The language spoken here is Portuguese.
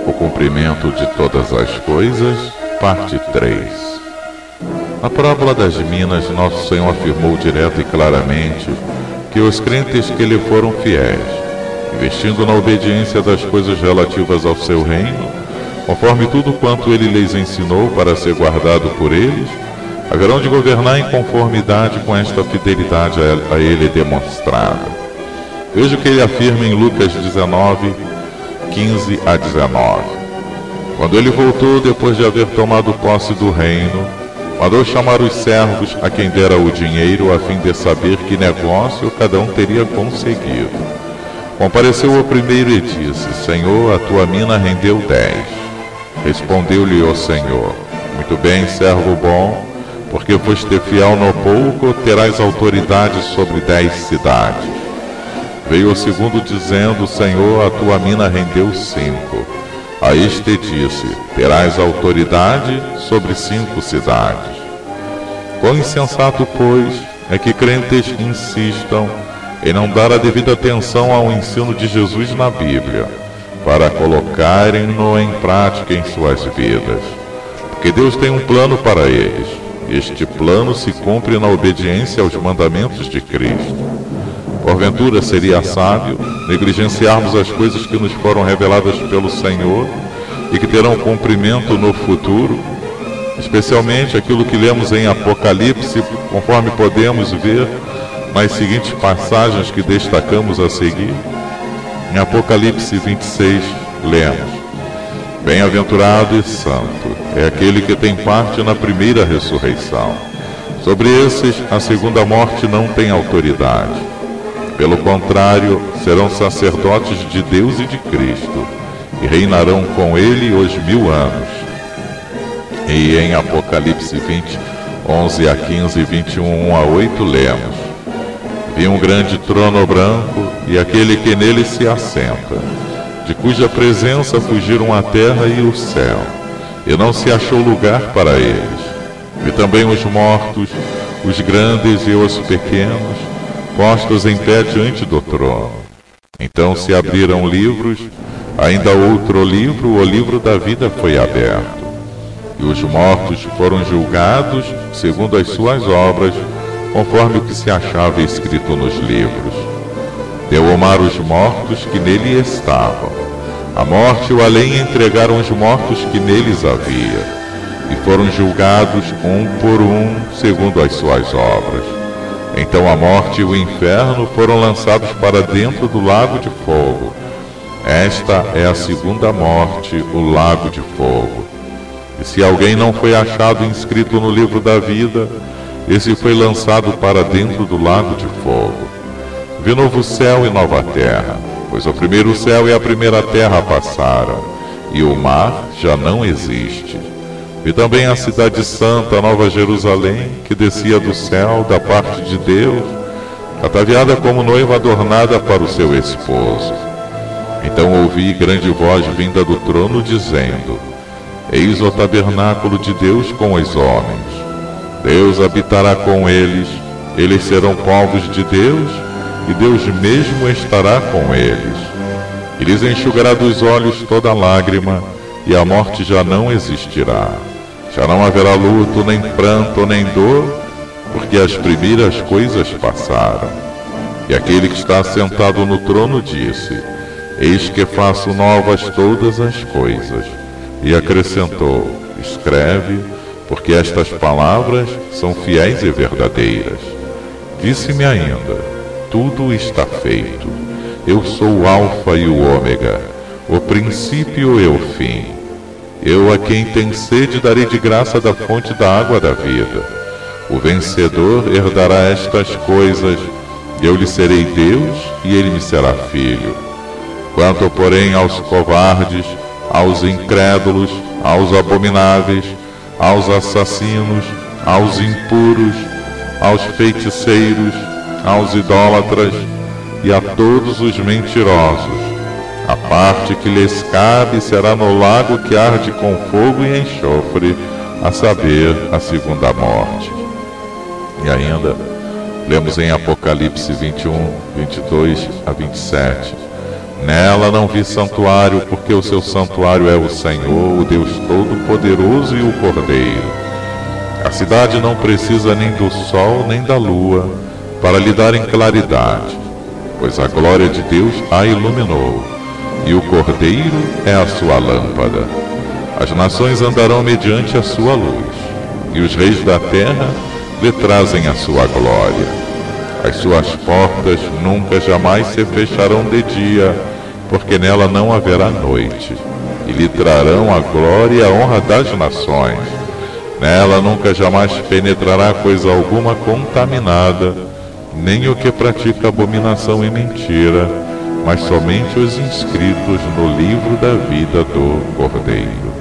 O cumprimento de todas as coisas, parte 3. Na parábola das minas, Nosso Senhor afirmou direto e claramente que os crentes que lhe foram fiéis, investindo na obediência das coisas relativas ao seu reino, conforme tudo quanto ele lhes ensinou para ser guardado por eles, haverão de governar em conformidade com esta fidelidade a ele demonstrada. Veja o que ele afirma em Lucas 19, 15 a 19. Quando ele voltou, depois de haver tomado posse do reino, mandou chamar os servos a quem dera o dinheiro, a fim de saber que negócio cada um teria conseguido. Compareceu o primeiro e disse: Senhor, a tua mina rendeu 10. Respondeu-lhe o Senhor: Muito bem, servo bom, porque foste fiel no pouco, terás autoridade sobre 10 cidades. Veio o segundo dizendo: Senhor, a tua mina rendeu 5. A este disse: Terás autoridade sobre 5 cidades. Quão insensato, pois, é que crentes insistam em não dar a devida atenção ao ensino de Jesus na Bíblia, para colocarem-no em prática em suas vidas. Porque Deus tem um plano para eles. Este plano se cumpre na obediência aos mandamentos de Cristo. Porventura seria sábio negligenciarmos as coisas que nos foram reveladas pelo Senhor e que terão cumprimento no futuro, especialmente aquilo que lemos em Apocalipse, conforme podemos ver nas seguintes passagens que destacamos a seguir. Em Apocalipse 26, lemos: Bem-aventurado e santo é aquele que tem parte na primeira ressurreição. Sobre esses, a segunda morte não tem autoridade. Pelo contrário, serão sacerdotes de Deus e de Cristo, e reinarão com ele os 1000 anos. E em Apocalipse 20, 11 a 15 e 21, 1 a 8, lemos: Vi um grande trono branco e aquele que nele se assenta, de cuja presença fugiram a terra e o céu, e não se achou lugar para eles. Vi também os mortos, os grandes e os pequenos, postos em pé diante do trono. Então se abriram livros, ainda outro livro, o livro da vida foi aberto. E os mortos foram julgados segundo as suas obras, conforme o que se achava escrito nos livros. Deu ao mar os mortos que nele estavam. A morte e o além entregaram os mortos que neles havia, e foram julgados um por um, segundo as suas obras. Então a morte e o inferno foram lançados para dentro do lago de fogo. Esta é a segunda morte, o lago de fogo. E se alguém não foi achado inscrito no livro da vida, esse foi lançado para dentro do lago de fogo. Vi novo céu e nova terra, pois o primeiro céu e a primeira terra passaram, e o mar já não existe. Vi também a cidade santa, a Nova Jerusalém, que descia do céu, da parte de Deus, ataviada como noiva adornada para o seu esposo. Então ouvi grande voz vinda do trono, dizendo: Eis o tabernáculo de Deus com os homens. Deus habitará com eles, eles serão povos de Deus, e Deus mesmo estará com eles. E lhes enxugará dos olhos toda lágrima, e a morte já não existirá. Já não haverá luto, nem pranto, nem dor, porque as primeiras coisas passaram. E aquele que está sentado no trono disse: Eis que faço novas todas as coisas. E acrescentou: Escreve, porque estas palavras são fiéis e verdadeiras. Disse-me ainda: Tudo está feito. Eu sou o Alfa e o Ômega, o princípio e o fim. Eu a quem tem sede darei de graça da fonte da água da vida. O vencedor herdará estas coisas, eu lhe serei Deus e ele me será filho. Quanto, porém, aos covardes, aos incrédulos, aos abomináveis, aos assassinos, aos impuros, aos feiticeiros, aos idólatras e a todos os mentirosos, a parte que lhes cabe será no lago que arde com fogo e enxofre, a saber, a segunda morte. E ainda, lemos em Apocalipse 21, 22 a 27, Nela não vi santuário, porque o seu santuário é o Senhor, o Deus Todo-Poderoso e o Cordeiro. A cidade não precisa nem do sol nem da lua para lhe darem claridade, pois a glória de Deus a iluminou, e o Cordeiro é a sua lâmpada. As nações andarão mediante a sua luz, e os reis da terra lhe trazem a sua glória. As suas portas nunca jamais se fecharão de dia, porque nela não haverá noite, e lhe trarão a glória e a honra das nações. Nela nunca jamais penetrará coisa alguma contaminada, nem o que pratica abominação e mentira, mas somente os inscritos no livro da vida do Cordeiro.